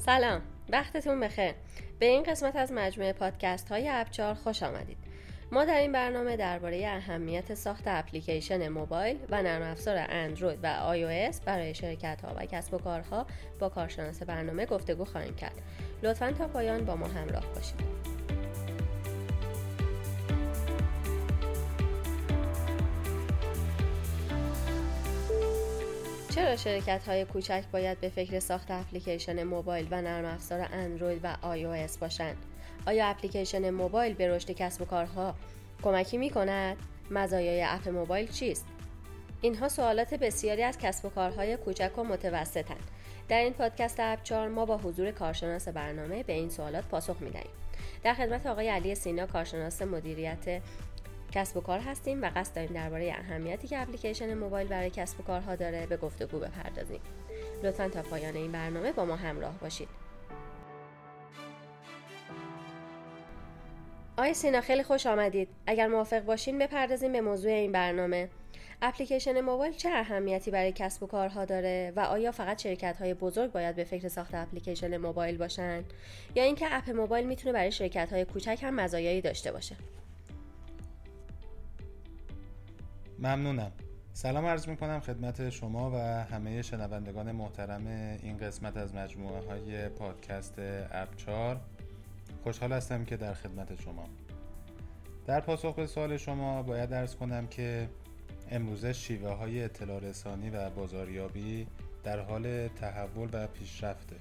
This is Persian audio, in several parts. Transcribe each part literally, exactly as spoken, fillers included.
سلام، وقتتون بخیر. به این قسمت از مجموعه پادکست های ابچار خوش آمدید. ما در این برنامه درباره اهمیت ساخت اپلیکیشن موبایل و نرم افزار اندروید و آی او اس برای شرکت ها و کسب و کارها با کارشناس برنامه گفتگو خواهیم کرد. لطفاً تا پایان با ما همراه باشید. چرا شرکت‌های کوچک باید به فکر ساخت اپلیکیشن موبایل و نرم افزار اندروید و آی او اس باشند؟ آیا اپلیکیشن موبایل به رشد کسب و کارها کمکی می‌کند؟ مزایای اپ موبایل چیست؟ اینها سوالات بسیاری از کسب و کارهای کوچک و متوسطند. در این پادکست ابچار ما با حضور کارشناس برنامه به این سوالات پاسخ می‌دهیم. در خدمت آقای علی سینا، کارشناس مدیریت کسب و کار هستیم و قصد داریم درباره اهمیتی که اپلیکیشن موبایل برای کسب و کارها داره به گفتگو بپردازیم. لطفاً تا پایان این برنامه با ما همراه باشید. آقای سینا، خیلی خوش آمدید. اگر موافق باشین بپردازیم به موضوع این برنامه. اپلیکیشن موبایل چه اهمیتی برای کسب و کارها داره و آیا فقط شرکت‌های بزرگ باید به فکر ساخت اپلیکیشن موبایل باشن یا اینکه اپ موبایل میتونه برای شرکت‌های کوچک هم مزایایی داشته باشه؟ ممنونم. سلام عرض میکنم خدمت شما و همه شنوندگان محترم این قسمت از مجموعه های پادکست ابچار. خوشحال هستم که در خدمت شما. در پاسخ به سوال شما باید عرض کنم که امروزه شیوه های اطلاع رسانی و بازاریابی در حال تحول و پیشرفته.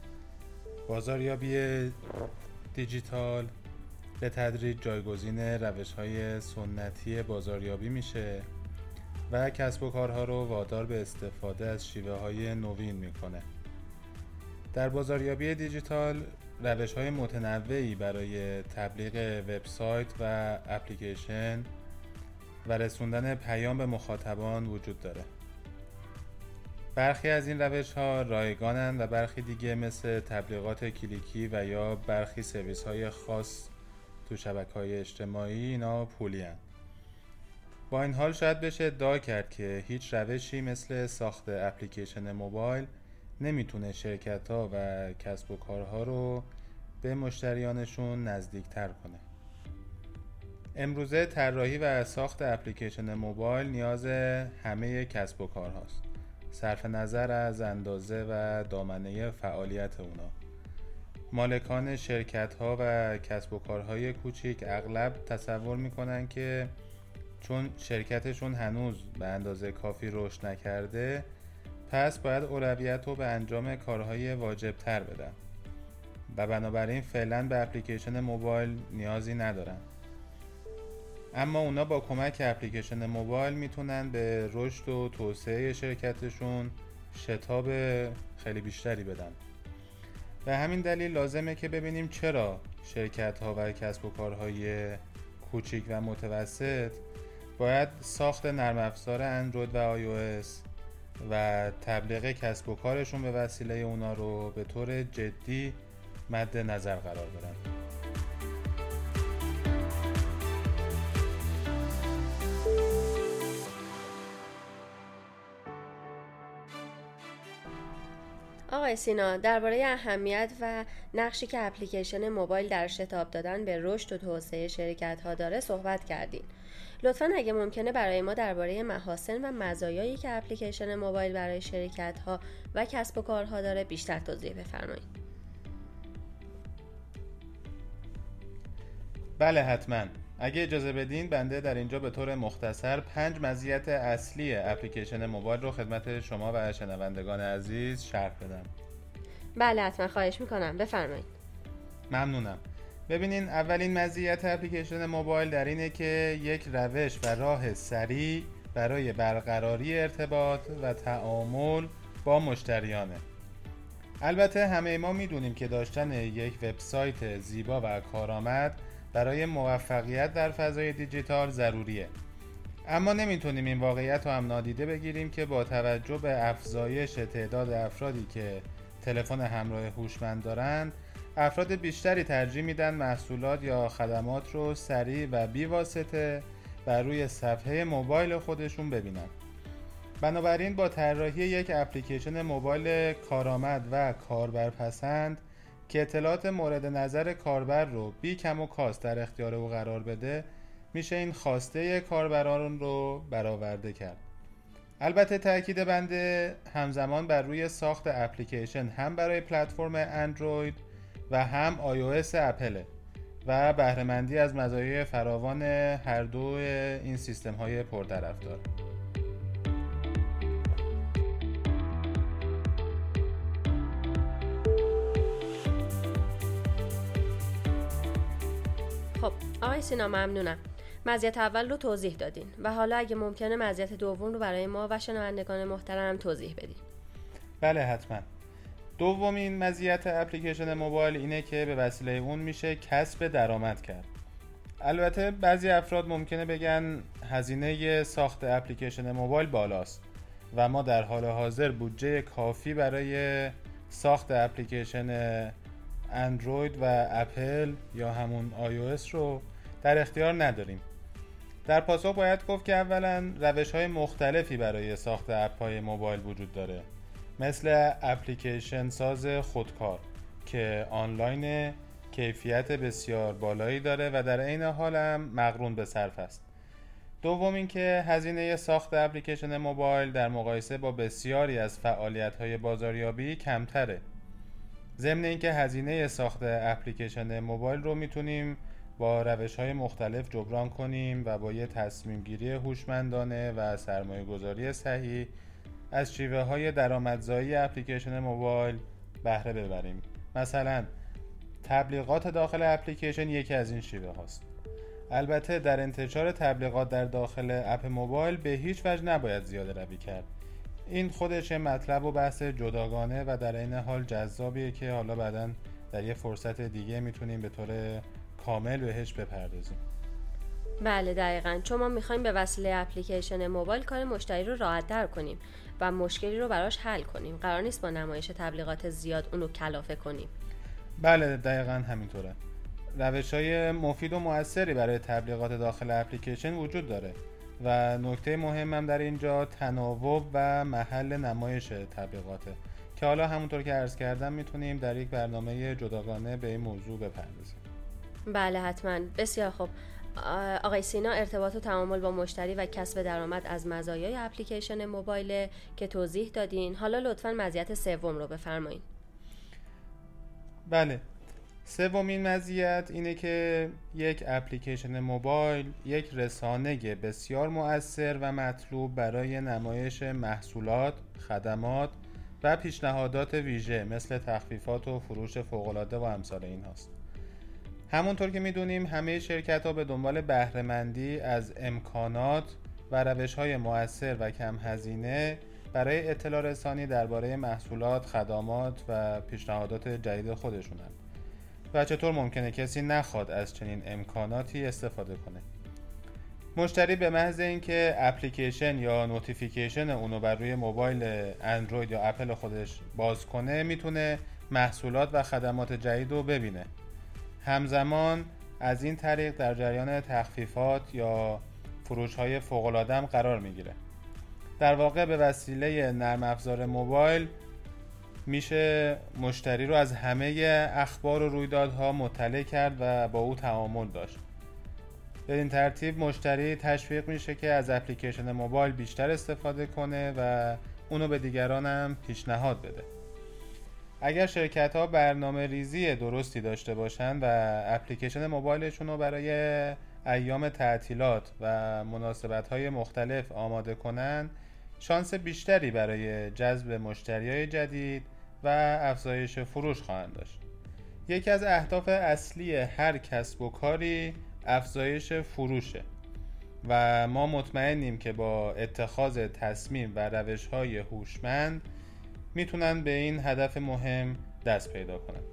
بازاریابی دیجیتال به تدریج جایگزین روش‌های سنتی بازاریابی میشه و کسب و کارها رو وادار به استفاده از شیوه‌های نوین میکنه. در بازاریابی دیجیتال روش‌های متنوعی برای تبلیغ وبسایت و اپلیکیشن و رسوندن پیام به مخاطبان وجود داره. برخی از این روش‌ها رایگانند و برخی دیگه مثل تبلیغات کلیکی و یا برخی سرویس‌های خاص تو شبکه‌های اجتماعی اینا پولی هن. با این حال شاید بشه ادعا کرد که هیچ روشی مثل ساخت اپلیکیشن موبایل نمیتونه شرکت‌ها و کسب و کارها رو به مشتریانشون نزدیک‌تر کنه. امروزه طراحی و ساخت اپلیکیشن موبایل نیاز همه کسب و کارهاست، صرف نظر از اندازه و دامنه فعالیت اونا. مالکان شرکت‌ها و کسب و کارهای کوچیک اغلب تصور میکنن که چون شرکتشون هنوز به اندازه کافی رشد نکرده پس باید اولویت رو به انجام کارهای واجب‌تر بدن و بنابراین فعلا به اپلیکیشن موبایل نیازی ندارن. اما اونا با کمک اپلیکیشن موبایل میتونن به رشد و توسعه شرکتشون شتاب خیلی بیشتری بدن. به همین دلیل لازمه که ببینیم چرا شرکت‌ها و کسب و کارهای کوچیک و متوسط باید ساخت نرم افزار اندروید و آی او اس و تبلیغ کسب و کارشون به وسیله اونا رو به طور جدی مد نظر قرار بدن. آقای سینا، درباره اهمیت و نقشی که اپلیکیشن موبایل در شتاب دادن به رشد و توسعه شرکت‌ها داره صحبت کردین. لطفاً اگه ممکنه برای ما درباره محاسن و مزایایی که اپلیکیشن موبایل برای شرکت‌ها و کسب و کارها داره بیشتر توضیح بفرمایید. بله حتماً. اگه اجازه بدین بنده در اینجا به طور مختصر پنج مزیت اصلی اپلیکیشن موبایل رو خدمت شما و شنوندگان عزیز شرح بدم. بله حتما، خواهش میکنم، بفرمایید. ممنونم. ببینین، اولین مزیت اپلیکیشن موبایل در اینه که یک روش و راه سریع برای برقراری ارتباط و تعامل با مشتریانه. البته همه ما میدونیم که داشتن یک وبسایت زیبا و کارآمد برای موفقیت در فضای دیجیتال ضروریه، اما نمیتونیم این واقعیت رو هم نادیده بگیریم که با توجه به افزایش تعداد افرادی که تلفن همراه هوشمند دارن، افراد بیشتری ترجیح میدن محصولات یا خدمات رو سریع و بی واسطه بر روی صفحه موبایل خودشون ببینن. بنابراین با طراحی یک اپلیکیشن موبایل کارآمد و کاربرپسند که اطلاعات مورد نظر کاربر رو بی کم و کاست در اختیار او قرار بده، میشه این خواسته کاربران رو برآورده کرد. البته تاکید بنده همزمان بر روی ساخت اپلیکیشن هم برای پلتفرم اندروید و هم آی او اس اپل و بهره‌مندی از مزایای فراوان هر دو این سیستم‌های پرطرفدار. خب آقای سینا ممنونم. مزیت اول رو توضیح دادین و حالا اگه ممکنه مزیت دوم رو برای ما و شنوندگان محترم توضیح بدین. بله حتما. دومین مزیت اپلیکیشن موبایل اینه که به وسیله اون میشه کسب درآمد کرد. البته بعضی افراد ممکنه بگن هزینه ساخت اپلیکیشن موبایل بالاست و ما در حال حاضر بودجه کافی برای ساخت اپلیکیشن اندروید و اپل یا همون آی او اس رو در اختیار نداریم. در پاسخ باید گفت که اولا روش‌های مختلفی برای ساخت اپ‌های موبایل وجود داره، مثل اپلیکیشن ساز خودکار که آنلاین کیفیت بسیار بالایی داره و در عین حال هم مقرون به صرف است. دوم اینکه هزینه ساخت اپلیکیشن موبایل در مقایسه با بسیاری از فعالیت‌های بازاریابی کمتره. ضمن اینکه هزینه ساخت اپلیکیشن موبایل رو میتونیم با روش‌های مختلف جبران کنیم و با یه تصمیم گیری هوشمندانه و سرمایه گذاری صحیح از شیوه های درآمدزایی اپلیکیشن موبایل بهره ببریم. مثلا تبلیغات داخل اپلیکیشن یکی از این شیوه هاست. البته در انتشار تبلیغات در داخل اپ موبایل به هیچ وجه نباید زیاده روی کرد. این خودش مطلب و بحث جداگانه و در این حال جذابیه که حالا بعداً در یه فرصت دیگه میتونیم به طور کامل بهش بپردازیم. بله دقیقاً، چون ما میخوایم به وسیله اپلیکیشن موبایل کار مشتری رو راحت تر کنیم و مشکلی رو براش حل کنیم. قرار نیست با نمایش تبلیغات زیاد اونو کلافه کنیم. بله دقیقاً همینطوره. روش‌های مفید و مؤثری برای تبلیغات داخل اپلیکیشن وجود داره و نکته مهمم در اینجا تناوب و محل نمایش تبلیغاته که حالا همونطور که عرض کردم میتونیم در یک برنامه جداگانه به این موضوع بپردازیم. بله حتما. بسیار خوب آقای سینا، ارتباط و تعامل با مشتری و کسب درآمد از مزایای اپلیکیشن موبایل که توضیح دادین. حالا لطفاً مزیت سوم رو بفرمایید. بله، سومین مزیت اینه که یک اپلیکیشن موبایل یک رسانه بسیار مؤثر و مطلوب برای نمایش محصولات، خدمات و پیشنهادات ویژه مثل تخفیفات و فروش فوق‌العاده و امثال این هاست. همونطور که میدونیم همه شرکت ها به دنبال بهره‌مندی از امکانات و روش‌های مؤثر و کم هزینه برای اطلاع رسانی درباره محصولات، خدمات و پیشنهادات جدید خودشونند. و چطور ممکنه کسی نخواد از چنین امکاناتی استفاده کنه؟ مشتری به محض اینکه اپلیکیشن یا نوتیفیکیشن اونو بر روی موبایل اندروید یا اپل خودش باز کنه میتونه محصولات و خدمات جدید رو ببینه. همزمان از این طریق در جریان تخفیفات یا فروش‌های فوق‌العاده هم قرار میگیره. در واقع به وسیله نرم افزار موبایل میشه مشتری رو از همه اخبار و رویدادها مطلع کرد و با او تعامل داشت. به این ترتیب مشتری تشویق میشه که از اپلیکیشن موبایل بیشتر استفاده کنه و اونو به دیگران هم پیشنهاد بده. اگر شرکت ها برنامه ریزی درستی داشته باشن و اپلیکیشن موبایلشون رو برای ایام تعطیلات و مناسبت های مختلف آماده کنن، شانس بیشتری برای جذب مشتریای جدید و افزایش فروش خواهند داشت. یکی از اهداف اصلی هر کسب و کاری افزایش فروشه و ما مطمئنیم که با اتخاذ تصمیم و روش‌های هوشمند میتونن به این هدف مهم دست پیدا کنن.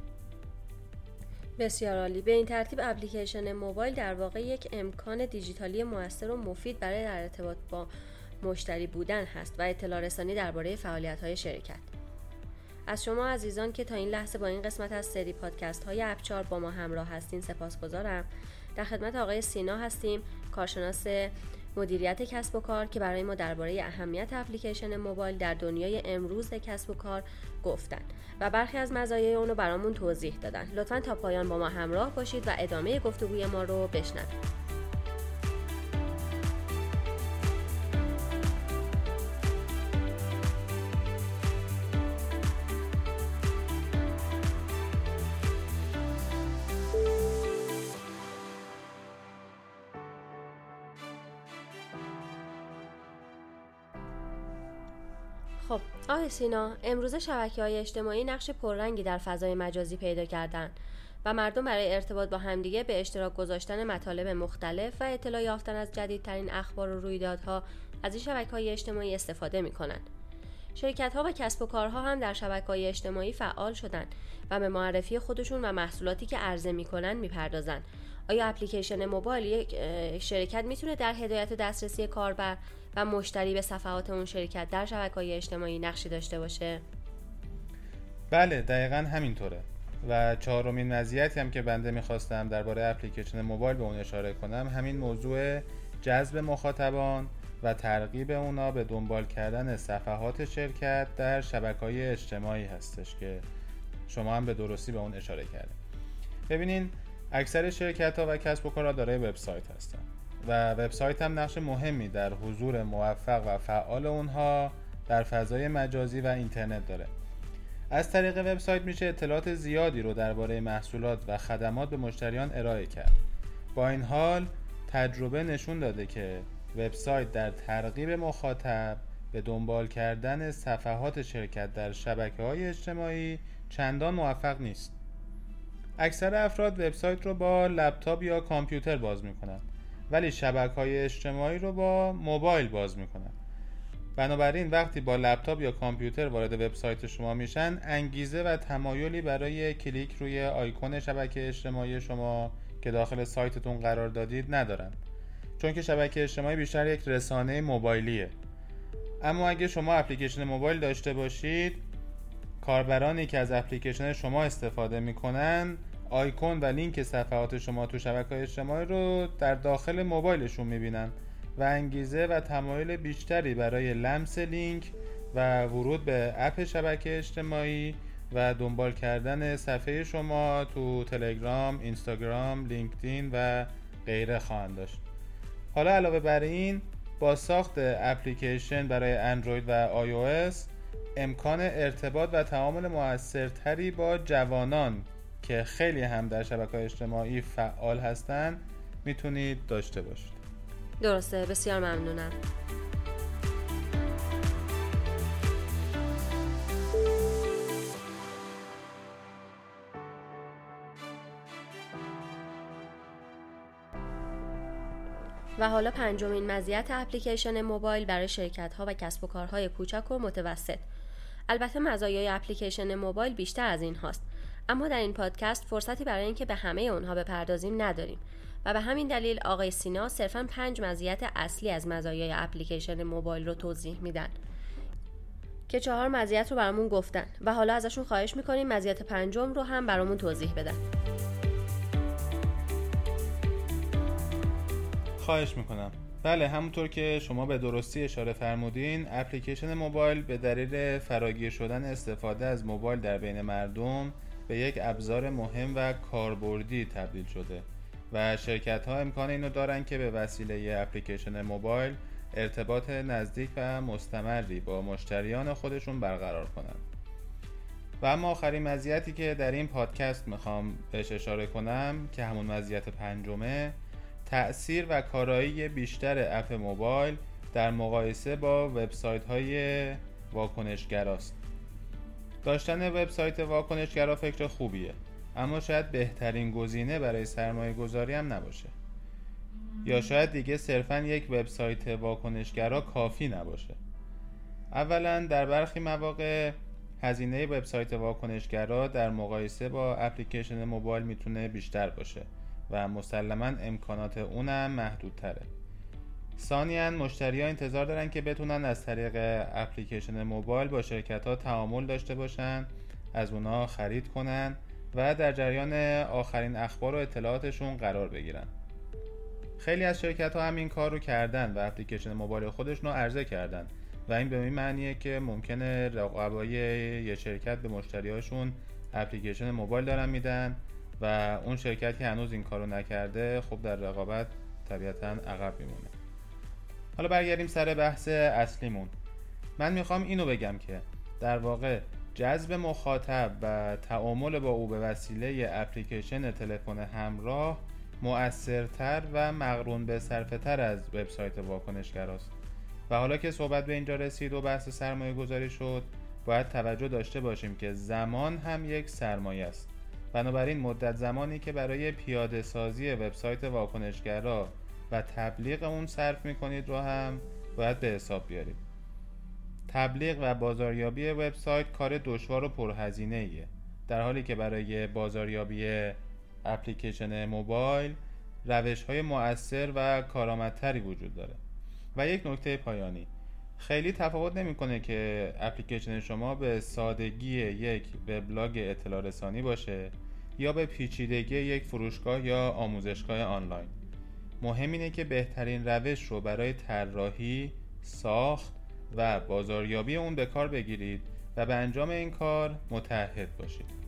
بسیار عالی. به این ترتیب اپلیکیشن موبایل در واقع یک امکان دیجیتالی مؤثر و مفید برای در ارتباط با مشتری بودن هست و اطلاع رسانی درباره فعالیت‌های شرکت. از شما عزیزان که تا این لحظه با این قسمت از سری پادکست های اپچار با ما همراه هستین سپاسگزارم. در خدمت آقای سینا هستیم، کارشناس مدیریت کسب و کار که برای ما درباره اهمیت اپلیکیشن موبایل در دنیای امروز کسب و کار گفتن و برخی از مزایای اون رو برامون توضیح دادن. لطفاً تا پایان با ما همراه باشید و ادامه گفتگوی ما رو بشنوید. خب آقای سینا، امروزه شبکه‌های اجتماعی نقش پررنگی در فضای مجازی پیدا کردن و مردم برای ارتباط با همدیگه به اشتراک گذاشتن مطالب مختلف و اطلاع یافتن از جدیدترین اخبار و رویدادها از این شبکه‌های اجتماعی استفاده می‌کنند. شرکت‌ها و کسب و کارها هم در شبکه‌های اجتماعی فعال شدن و به معرفی خودشون و محصولاتی که عرضه می‌کنن می‌پردازن. آیا اپلیکیشن موبایل یک شرکت میتونه در هدایت و دسترسی کاربر و مشتری به صفحات اون شرکت در شبکه‌های اجتماعی نقشی داشته باشه؟ بله، دقیقاً همینطوره. و چهارمین مزیتی هم که بنده میخواستم درباره اپلیکیشن موبایل به اون اشاره کنم همین موضوع جذب مخاطبان و ترغیب اونا به دنبال کردن صفحات شرکت در شبکه‌های اجتماعی هستش که شما هم به درستی به اون اشاره کردید. ببینین، اکثر شرکت‌ها و کسب و کارها دارای وبسایت هستن و وبسایت هم نقش مهمی در حضور موفق و فعال اونها در فضای مجازی و اینترنت داره. از طریق وبسایت میشه اطلاعات زیادی رو درباره محصولات و خدمات به مشتریان ارائه کرد. با این حال تجربه نشون داده که وبسایت در ترغیب مخاطب به دنبال کردن صفحات شرکت در شبکه‌های اجتماعی چندان موفق نیست. اکثر افراد وبسایت رو با لپتاپ یا کامپیوتر باز میکنن ولی شبکه‌های اجتماعی رو با موبایل باز میکنن. بنابراین وقتی با لپتاپ یا کامپیوتر وارد وبسایت شما میشن، انگیزه و تمایلی برای کلیک روی آیکون شبکه اجتماعی شما که داخل سایتتون قرار دادید ندارن، چون که شبکه اجتماعی بیشتر یک رسانه موبایلیه. اما اگه شما اپلیکیشن موبایل داشته باشید، کاربرانی که از اپلیکیشن شما استفاده میکنن آیکون و لینک صفحات شما تو شبکه‌های اجتماعی رو در داخل موبایلشون میبینن و انگیزه و تمایل بیشتری برای لمس لینک و ورود به اپ شبکه اجتماعی و دنبال کردن صفحه شما تو تلگرام، اینستاگرام، لینکدین و غیره خواهند داشت. حالا علاوه بر این، با ساخت اپلیکیشن برای اندروید و آی او اس امکان ارتباط و تعامل مؤثرتری با جوانان که خیلی هم در شبکه‌های اجتماعی فعال هستن میتونید داشته باشید. درسته، بسیار ممنونم. و حالا پنجمین مزیت اپلیکیشن موبایل برای شرکت‌ها و کسب و کارهای کوچک و متوسط. البته مزایای اپلیکیشن موبایل بیشتر از این هاست، اما در این پادکست فرصتی برای اینکه به همه اونها بپردازیم نداریم و به همین دلیل آقای سینا صرفاً پنج مزیت اصلی از مزایای اپلیکیشن موبایل رو توضیح میدن که چهار مزیت رو برامون گفتن و حالا ازشون خواهش میکنیم مزیت پنجم رو هم برامون توضیح بدن. خواهش میکنم. بله، همونطور که شما به درستی اشاره فرمودین، اپلیکیشن موبایل به دلیل فراگیر شدن استفاده از موبایل در بین مردم به یک ابزار مهم و کاربردی تبدیل شده و شرکت ها امکان اینو دارن که به وسیله اپلیکیشن موبایل ارتباط نزدیک و مستمری با مشتریان خودشون برقرار کنن. و اما آخرین مزیتی که در این پادکست میخوام بهش اشاره کنم که همون مزیت پنجمه، تأثیر و کارایی بیشتر اپ موبایل در مقایسه با وبسایت های واکنشگراست. داشتن وبسایت واکنشگرا فکر خوبیه، اما شاید بهترین گزینه برای سرمایه گذاری هم نباشه، یا شاید دیگه صرفاً یک وبسایت واکنشگرا کافی نباشه. اولا در برخی مواقع هزینه وبسایت واکنشگرا در مقایسه با اپلیکیشن موبایل میتونه بیشتر باشه و مسلماً امکانات اونم محدودتره. ثانیاً مشتری‌ها انتظار دارن که بتونن از طریق اپلیکیشن موبایل با شرکت‌ها تعامل داشته باشن، از اونها خرید کنن و در جریان آخرین اخبار و اطلاعاتشون قرار بگیرن. خیلی از شرکت ها هم این کار رو کردن و اپلیکیشن موبایل خودشون رو عرضه کردن و این به این معنیه که ممکنه رقبای یه شرکت به مشتریاشون اپلیکیشن موبایل دارن میدن و اون شرکت که هنوز این کارو نکرده خب در رقابت طبیعتاً عقب میمونه. حالا برگردیم سر بحث اصلیمون. من میخوام اینو بگم که در واقع جذب مخاطب و تعامل با او به وسیله اپلیکیشن تلفن همراه مؤثرتر و مقرون به صرفه‌تر از وبسایت واکنشگراست. و حالا که صحبت به اینجا رسید و بحث سرمایه گذاری شد، باید توجه داشته باشیم که زمان هم یک سرمایه است. بنابراین مدت زمانی که برای پیاده سازی وبسایت واکنشگرا و تبلیغ اون صرف میکنید رو هم باید به حساب بیارید. تبلیغ و بازاریابی وبسایت کار دشوار و پرهزینه ایه، در حالی که برای بازاریابی اپلیکیشن موبایل روش‌های مؤثر و کارآمدتری وجود داره. و یک نکته پایانی، خیلی تفاوت نمی‌کنه که اپلیکیشن شما به سادگی یک وبلاگ اطلاع رسانی باشه یا به پیچیدگی یک فروشگاه یا آموزشگاه آنلاین. مهم اینه که بهترین روش رو برای طراحی، ساخت و بازاریابی اون به کار بگیرید و به انجام این کار متعهد باشید.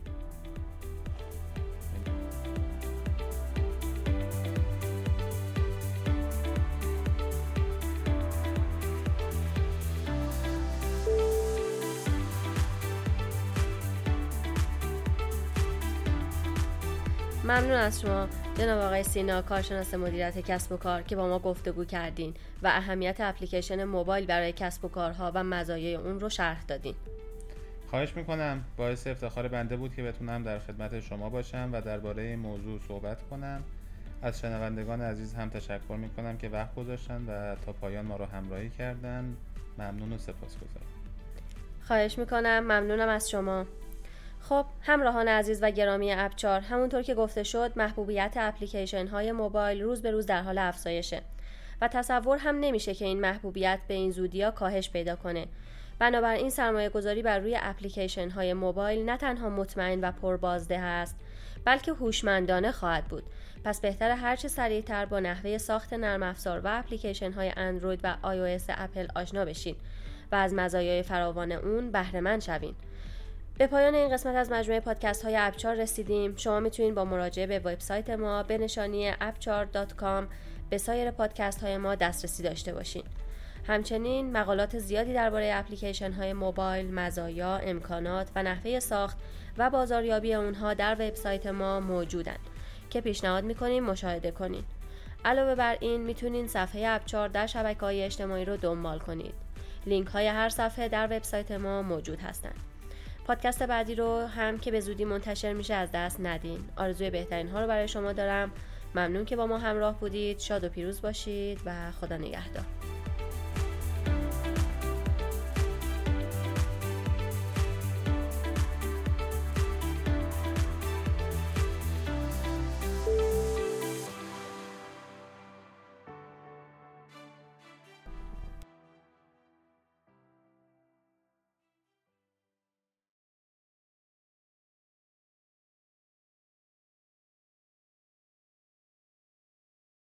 ممنون از شما جناب آقای سینا، کارشناس مدیریت کسب و کار، که با ما گفتگو کردین و اهمیت اپلیکیشن موبایل برای کسب و کارها و مزایای اون رو شرح دادین. خواهش میکنم، باعث افتخار بنده بود که بتونم در خدمت شما باشم و درباره این موضوع صحبت کنم. از شنوندگان عزیز هم تشکر میکنم که وقت گذاشتن و تا پایان ما رو همراهی کردن. ممنون و سپاسگزارم. خواهش میکنم، ممنونم از شما. خب همراهان عزیز و گرامی اپچار، همونطور که گفته شد محبوبیت اپلیکیشن های موبایل روز به روز در حال افزایشه و تصور هم نمیشه که این محبوبیت به این زودی ها کاهش پیدا کنه. بنابراین سرمایه گذاری بر روی اپلیکیشن های موبایل نه تنها مطمئن و پربازده است، بلکه هوشمندانه خواهد بود. پس بهتر هرچه سریعتر با نحوه ساخت نرم افزار و اپلیکیشن های اندروید و آی او اس اپل آشنا بشین و از مزایای فراوان اون بهره مند شوین. به پایان این قسمت از مجموعه پادکست های اپچار رسیدیم. شما میتونید با مراجعه به وبسایت ما به نشانی اپچار دات کام به سایر پادکست های ما دسترسی داشته باشین. همچنین مقالات زیادی درباره اپلیکیشن های موبایل، مزایا، امکانات و نحوه ساخت و بازاریابی اونها در وبسایت ما موجودند که پیشنهاد میکنیم مشاهده کنین. علاوه بر این میتونین صفحه اپچار در شبکه‌های اجتماعی رو دنبال کنید. لینک های هر صفحه در وبسایت ما موجود هستند. پادکست بعدی رو هم که به زودی منتشر میشه از دست ندین. آرزوی بهترین ها رو برای شما دارم. ممنون که با ما همراه بودید. شاد و پیروز باشید و خدا نگهدار.